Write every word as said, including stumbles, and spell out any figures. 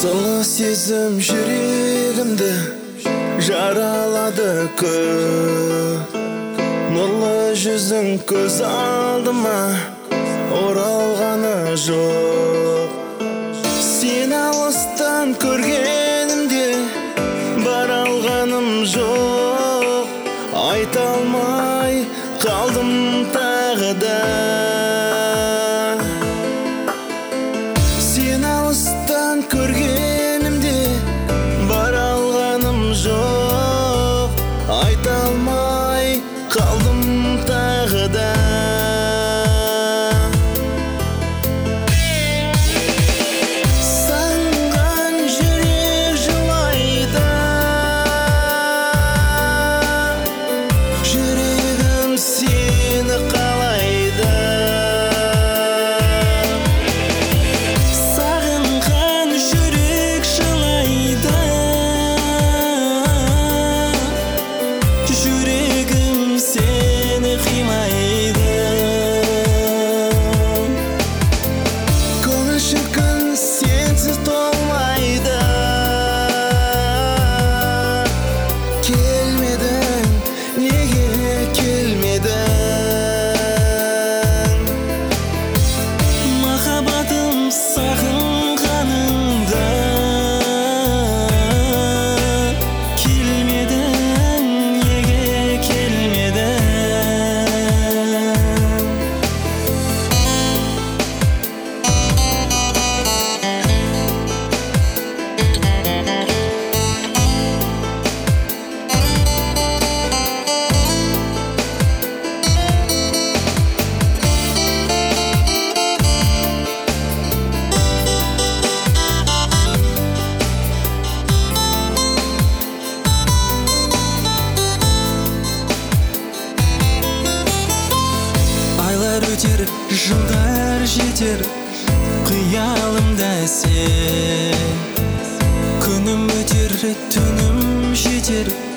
Жылы сезім жүрегімді жаралады көп. Нұрлы жүзің көз алдыма оралғаны жоқ. Сен алыстан көргенімде бара алғаным жоқ. Айта алмай қалдым тағы да. Сен алыстан көргенімде бара алғаным жоқ. Айта алмай қалдым тағы да. Сағынған жүрек жылайды, жүрегім сені қалайды. Сағынған жүрек жылайды, жүрегім сені қимайды. Көңіл шіркін сенсіз толмайды. Келмедің, неге келмедің? Махаббатым сағынғаныңда келмедің, неге келмедің? Айлар өтер, жылдар жетер, қиялымда сен. Күнім өтер, түнім жетер,